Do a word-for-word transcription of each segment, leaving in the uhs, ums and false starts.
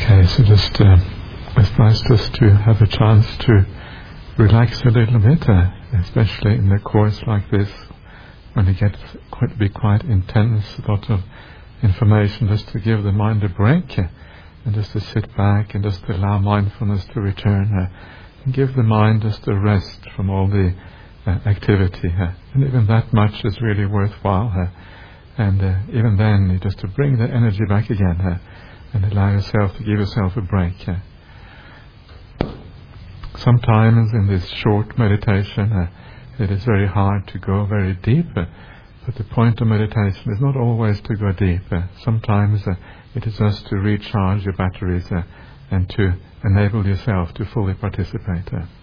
Okay, so just uh, it's nice just to have a chance to relax a little bit, uh, especially in a course like this, when it gets quite to be quite intense, a lot of information, just to give the mind a break, uh, and just to sit back and just allow mindfulness to return, uh, and give the mind just a rest from all the uh, activity, uh, and even that much is really worthwhile, uh, and uh, even then, just to bring the energy back again, uh, and allow yourself to give yourself a break. Uh. Sometimes in this short meditation, uh, it is very hard to go very deep, uh, but the point of meditation is not always to go deep. Uh. Sometimes uh, it is just to recharge your batteries uh, and to enable yourself to fully participate. Uh.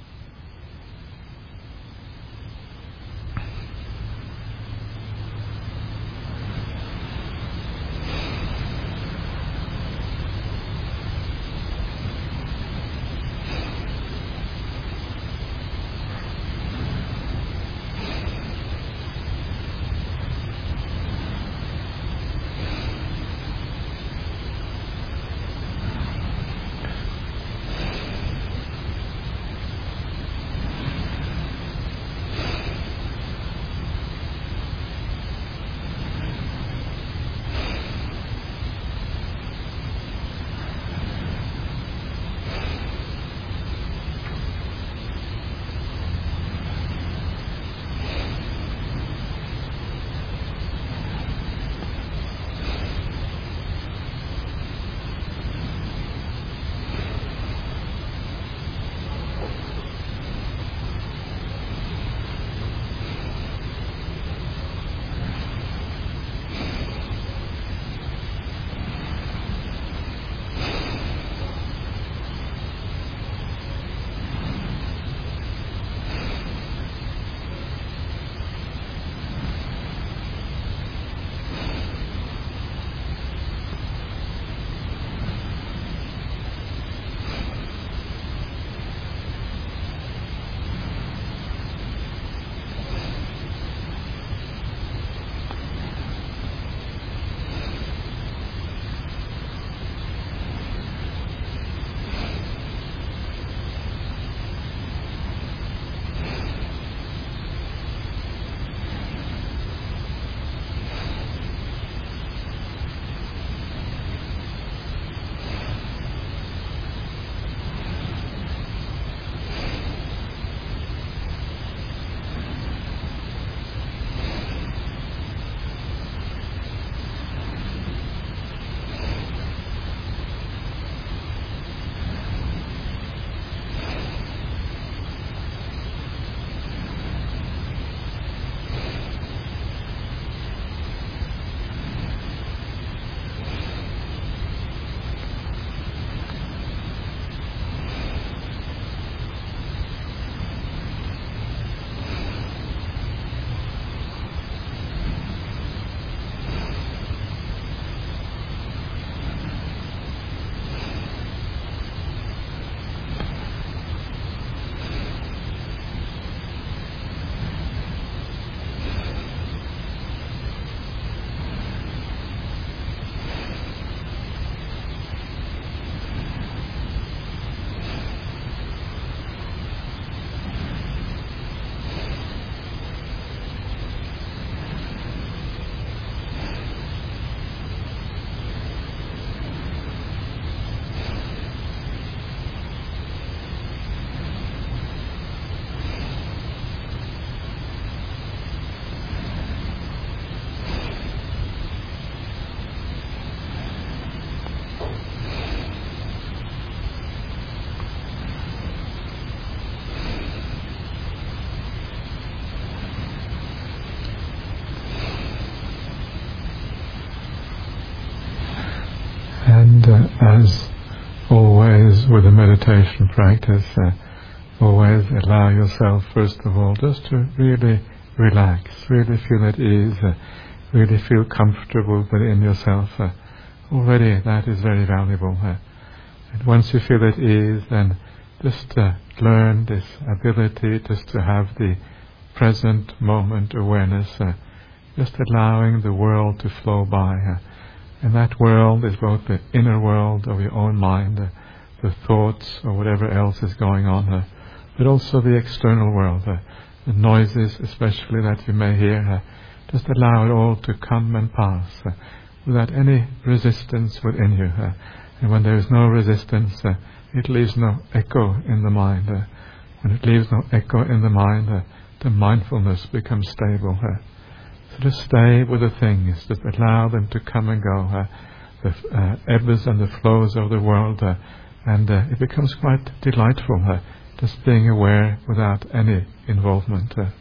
And uh, as always with the meditation practice, uh, always allow yourself, first of all, just to really relax, really feel at ease, uh, really feel comfortable within yourself. Uh, already that is very valuable. Uh, and once you feel at ease, then just uh, learn this ability just to have the present moment awareness, uh, just allowing the world to flow by. Uh, And that world is both the inner world of your own mind, uh, the thoughts or whatever else is going on, uh, but also the external world, uh, the noises especially that you may hear. Uh, just allow it all to come and pass uh, without any resistance within you. Uh, and when there is no resistance, uh, it leaves no echo in the mind. Uh, when it leaves no echo in the mind, uh, the mindfulness becomes stable. Uh, So just stay with the things, just allow them to come and go, uh, the uh, ebbs and the flows of the world, uh, and uh, it becomes quite delightful, uh, just being aware without any involvement. Uh.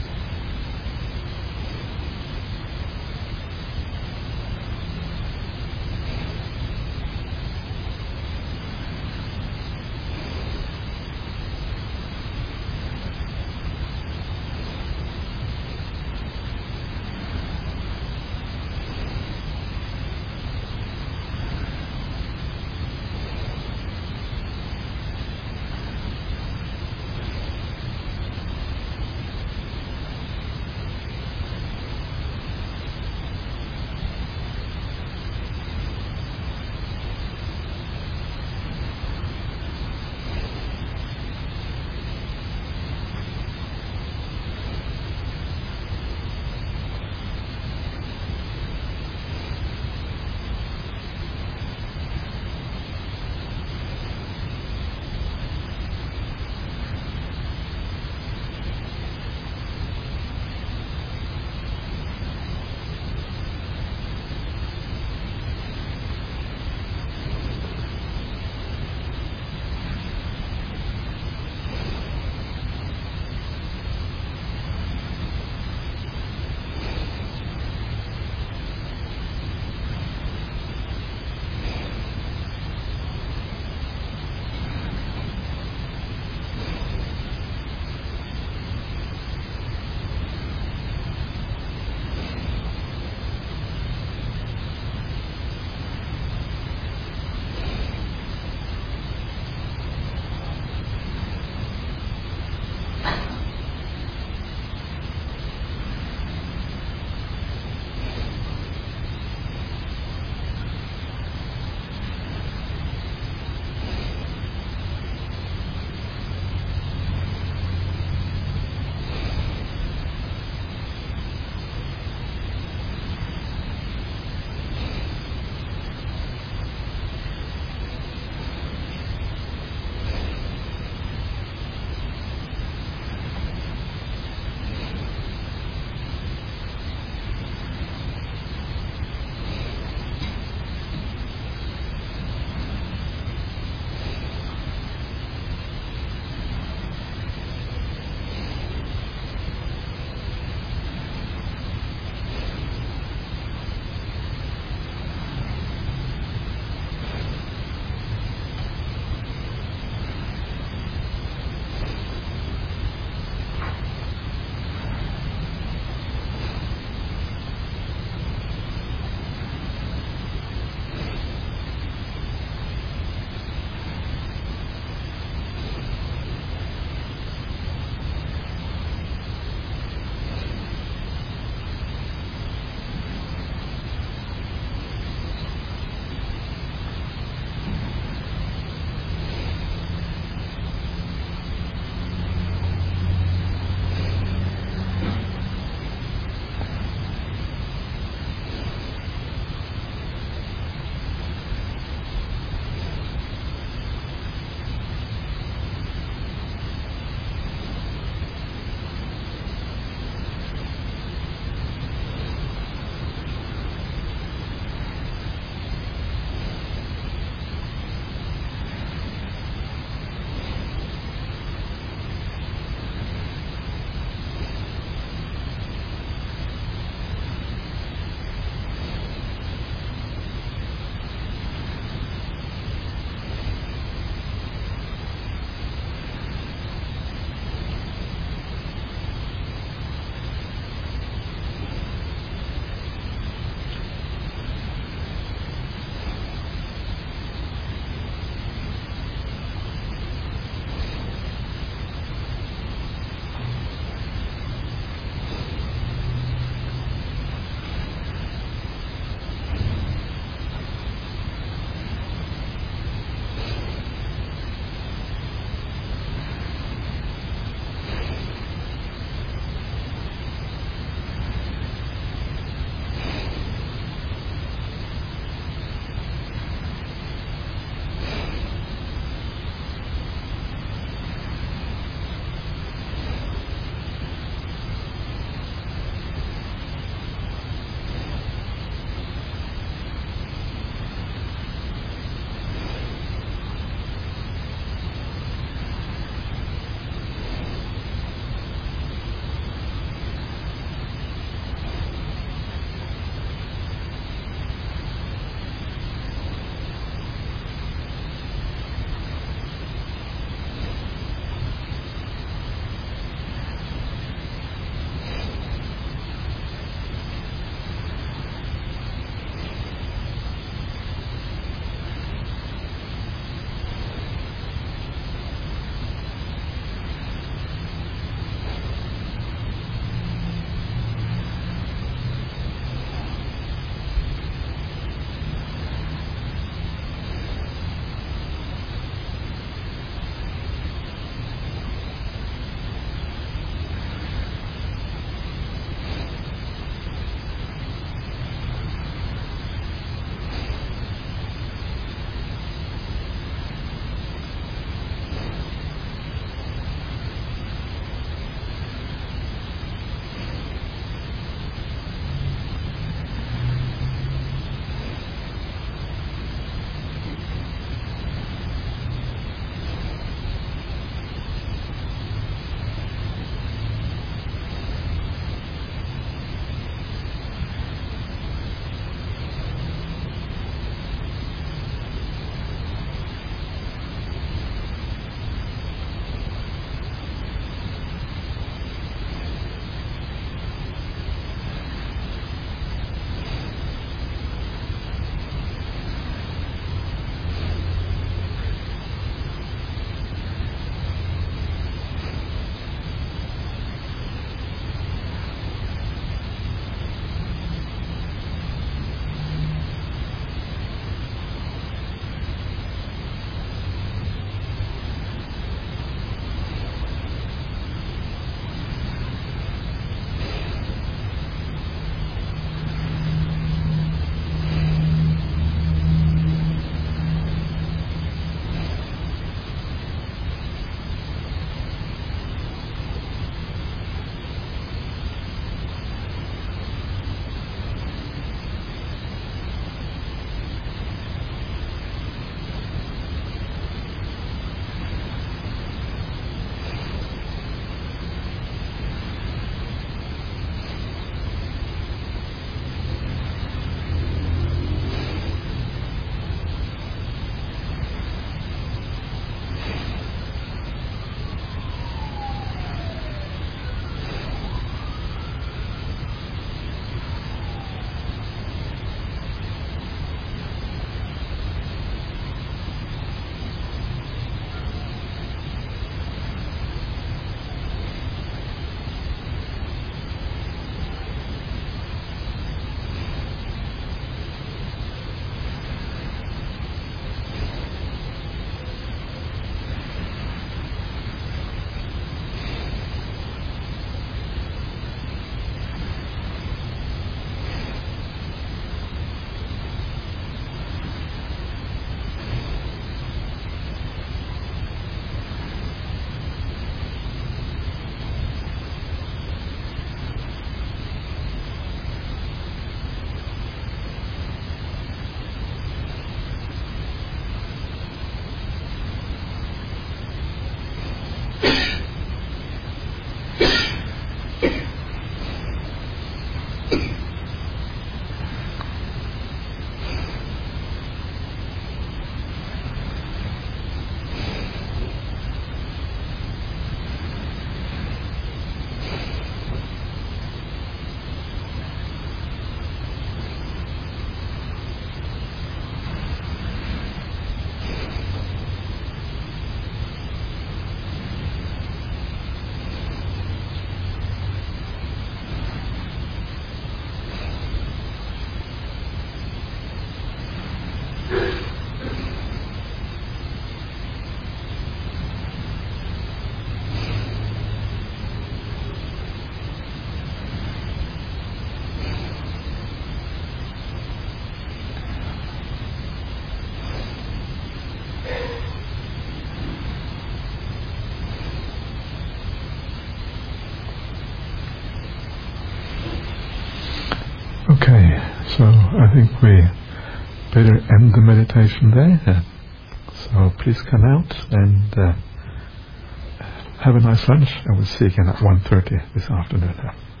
So I think we better end the meditation there. So please come out and uh, have a nice lunch, and we'll see you again at one thirty this afternoon.